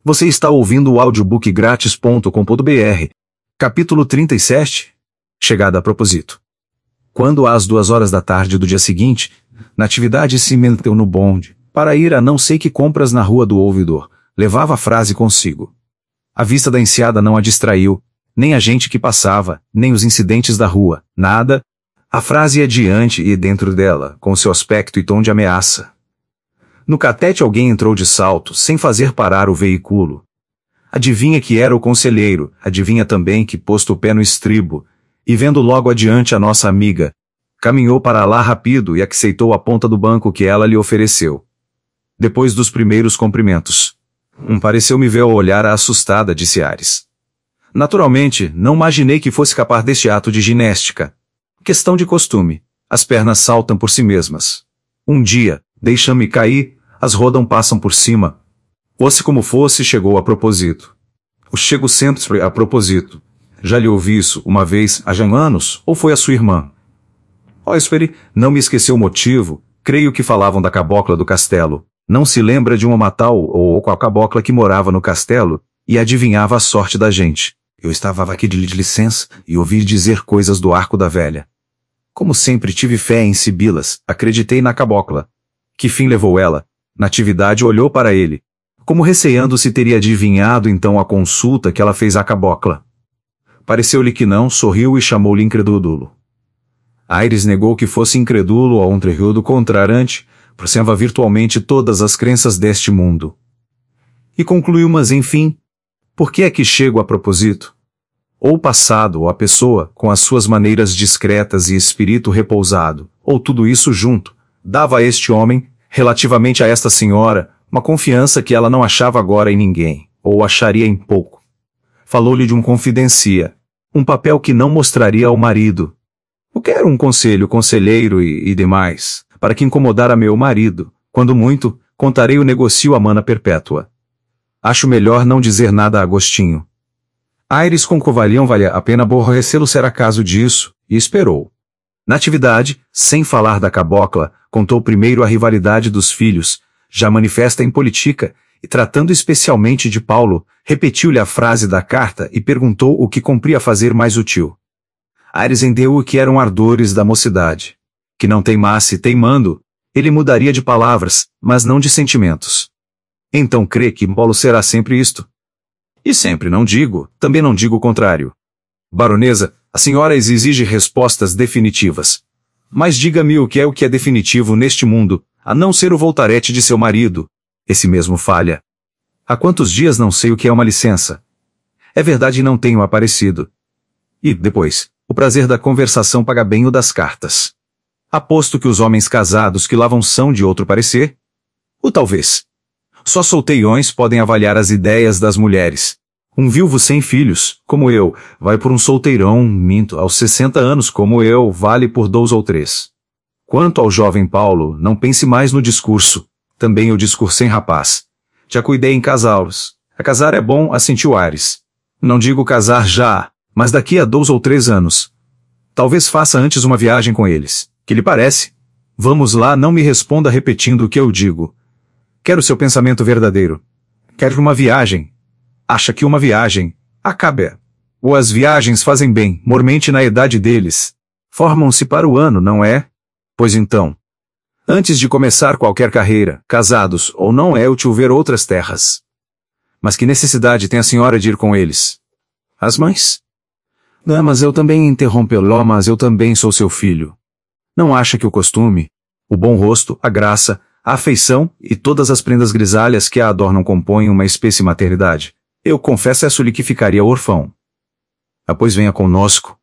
Você está ouvindo o audiobookgratis.com.br. Capítulo 37. Chegada a propósito. Quando às 2 horas da tarde do dia seguinte, Natividade se meteu no bonde, para ir a não sei que compras na rua do ouvidor, levava a frase consigo. A vista da enseada não a distraiu, nem a gente que passava, nem os incidentes da rua, nada. A frase ia diante e dentro dela, com seu aspecto e tom de ameaça. No catete alguém entrou de salto, sem fazer parar o veículo. Adivinha que era o conselheiro, adivinha também que, posto o pé no estribo, e vendo logo adiante a nossa amiga, caminhou para lá rápido e aceitou a ponta do banco que ela lhe ofereceu. Depois dos primeiros cumprimentos, pareceu-me ver ao olhar a assustada, disse Aires. Naturalmente, não imaginei que fosse capaz deste ato de ginéstica. Questão de costume, as pernas saltam por si mesmas. Um dia, deixa-me cair, as rodam passam por cima. Fosse como fosse, chegou a propósito. O chego sempre a propósito. Já lhe ouvi isso uma vez, há já anos, ou foi a sua irmã? Espere, não me esqueceu o motivo, creio que falavam da cabocla do castelo. Não se lembra de uma matal ou com a cabocla que morava no castelo, e adivinhava a sorte da gente. Eu estava aqui de licença, e ouvi dizer coisas do arco da velha. Como sempre tive fé em sibilas, acreditei na cabocla. Que fim levou ela? Natividade olhou para ele, como receando se teria adivinhado então a consulta que ela fez à cabocla. Pareceu-lhe que não, sorriu e chamou-lhe incrédulo. Aires negou que fosse incrédulo ao conteúdo contrarante, processava virtualmente todas as crenças deste mundo. E concluiu, mas enfim, por que é que chego a propósito? Ou o passado, ou a pessoa, com as suas maneiras discretas e espírito repousado, ou tudo isso junto, dava a este homem, relativamente a esta senhora, uma confiança que ela não achava agora em ninguém, ou acharia em pouco. Falou-lhe de um confidencia, um papel que não mostraria ao marido. O que era um conselheiro e demais, para que incomodara meu marido, quando muito, contarei o negocio a mana perpétua. Acho melhor não dizer nada a Agostinho. Aires com Covalião valia a pena aborrecê-lo será caso disso, e esperou. Natividade, sem falar da cabocla, contou primeiro a rivalidade dos filhos, já manifesta em política, e tratando especialmente de Paulo, repetiu-lhe a frase da carta e perguntou o que cumpria fazer mais útil. Aires entendeu o que eram ardores da mocidade. Que não teimasse teimando, ele mudaria de palavras, mas não de sentimentos. Então crê que Paulo será sempre isto? E sempre não digo, também não digo o contrário. Baronesa, a senhora exige respostas definitivas. Mas diga-me o que é definitivo neste mundo, a não ser o voltarete de seu marido. Esse mesmo falha. Há quantos dias não sei o que é uma licença? É verdade, não tenho aparecido. E, depois, o prazer da conversação paga bem o das cartas. Aposto que os homens casados que lavam são de outro parecer? Ou talvez. Só solteirões podem avaliar as ideias das mulheres. Um viúvo sem filhos, como eu, vai por um solteirão, aos 60 anos como eu, vale por 2 ou 3. Quanto ao jovem Paulo, não pense mais no discurso. Também eu discursei rapaz. Já cuidei em casá-los. A casar é bom, assentiu Aires. Não digo casar já, mas daqui a 2 ou 3 anos. Talvez faça antes uma viagem com eles. Que lhe parece? Vamos lá, não me responda repetindo o que eu digo. Quero seu pensamento verdadeiro. Quero uma viagem. Acha que uma viagem acabe. Ou as viagens fazem bem, mormente na idade deles. Formam-se para o ano, não é? Pois então. Antes de começar qualquer carreira, casados ou não é útil ver outras terras. Mas que necessidade tem a senhora de ir com eles? As mães? Não, mas eu também interrompeu-lo, mas eu também sou seu filho. Não acha que o costume, o bom rosto, a graça, a afeição e todas as prendas grisalhas que a adornam compõem uma espécie de maternidade? Eu confesso-lhe que ficaria órfão. Pois venha conosco.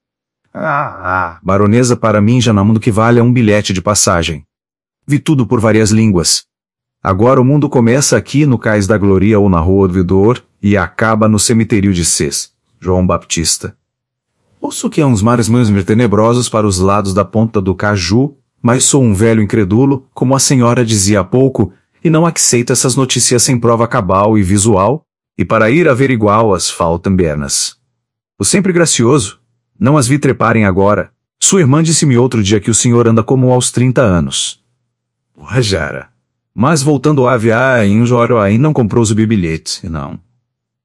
Baronesa, para mim já não há mundo que valha um bilhete de passagem. Vi tudo por várias línguas. Agora o mundo começa aqui no Cais da Gloria ou na Rua do Vidor, e acaba no cemitério de Cés, João Baptista. Ouço que há uns mares muito tenebrosos para os lados da ponta do Caju, mas sou um velho incrédulo, como a senhora dizia há pouco, e não aceito essas notícias sem prova cabal e visual, e para ir averiguá-las faltam pernas. O sempre gracioso, não as vi treparem agora. Sua irmã disse-me outro dia que o senhor anda como aos 30 anos. Rajara. Mas voltando a viagem, o Joro aí não comprou os bilhetes, não.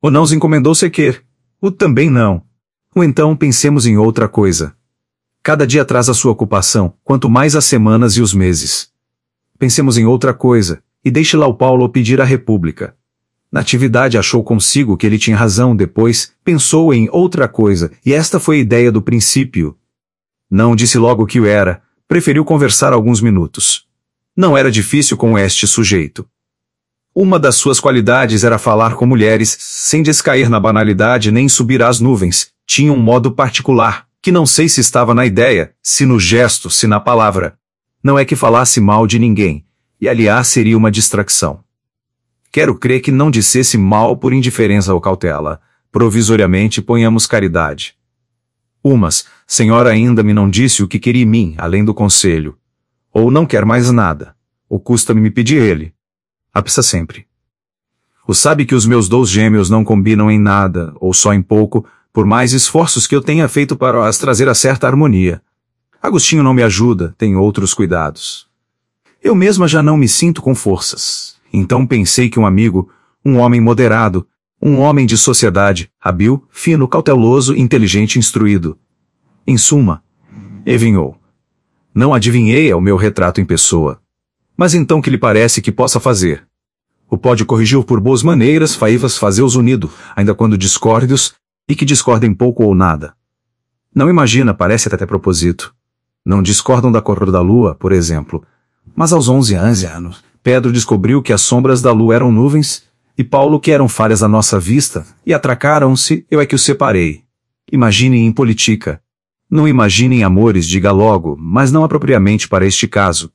O não se encomendou sequer. O também não. Ou então pensemos em outra coisa. Cada dia traz a sua ocupação, quanto mais as semanas e os meses. Pensemos em outra coisa, e deixe lá o Paulo pedir a república. Natividade achou consigo que ele tinha razão, depois pensou em outra coisa, e esta foi a ideia do princípio. Não disse logo que o era, preferiu conversar alguns minutos. Não era difícil com este sujeito. Uma das suas qualidades era falar com mulheres, sem descair na banalidade nem subir às nuvens. Tinha um modo particular, que não sei se estava na ideia, se no gesto, se na palavra. Não é que falasse mal de ninguém, e aliás seria uma distração. Quero crer que não dissesse mal por indiferença ou cautela. Provisoriamente ponhamos caridade. Umas, senhora ainda me não disse o que queria em mim, além do conselho. Ou não quer mais nada. Ou custa-me me pedir ele. Apsa sempre. O sabe que os meus 2 gêmeos não combinam em nada, ou só em pouco, por mais esforços que eu tenha feito para as trazer a certa harmonia. Agostinho não me ajuda, tem outros cuidados. Eu mesma já não me sinto com forças. Então pensei que um amigo, um homem moderado, um homem de sociedade, hábil, fino, cauteloso, inteligente, instruído. Em suma, adivinhou. Não adivinhei, é o meu retrato em pessoa. Mas então que lhe parece que possa fazer? O pode corrigir por boas maneiras, faívas fazer-os unido, ainda quando discórdios, e que discordem pouco ou nada. Não imagina, parece até proposito. Não discordam da cor da lua, por exemplo. Mas aos 11 anos, Pedro descobriu que as sombras da lua eram nuvens, e Paulo que eram falhas à nossa vista, e atracaram-se, eu é que os separei. Imaginem em política. Não imaginem amores, diga logo, mas não apropriadamente para este caso.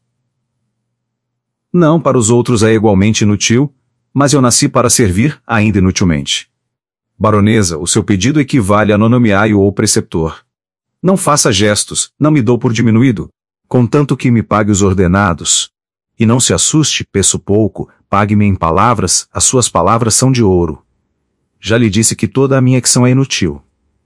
Não, para os outros é igualmente inútil, mas eu nasci para servir, ainda inutilmente. Baronesa, o seu pedido equivale a nonomiaio ou preceptor. Não faça gestos, não me dou por diminuído, contanto que me pague os ordenados. E não se assuste, peço pouco, pague-me em palavras, as suas palavras são de ouro. Já lhe disse que toda a minha acção é inútil.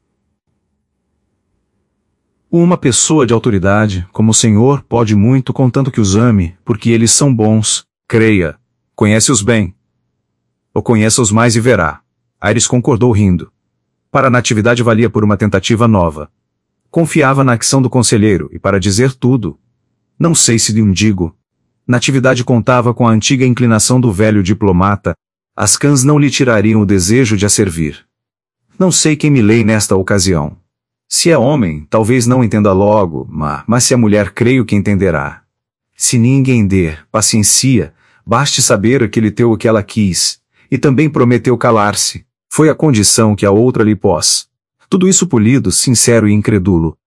Uma pessoa de autoridade, como o senhor, pode muito contanto que os ame, porque eles são bons, creia. Conhece-os bem. Ou conheça-os mais e verá. Aires concordou rindo. Para a Natividade valia por uma tentativa nova. Confiava na ação do conselheiro, e para dizer tudo. Não sei se lhe digo. Natividade contava com a antiga inclinação do velho diplomata. As cãs não lhe tirariam o desejo de a servir. Não sei quem me lê nesta ocasião. Se é homem, talvez não entenda logo, mas se é mulher, creio que entenderá. Se ninguém der, paciencia, baste saber que ele teu o que ela quis, e também prometeu calar-se. Foi a condição que a outra lhe pôs. Tudo isso polido, sincero e incrédulo,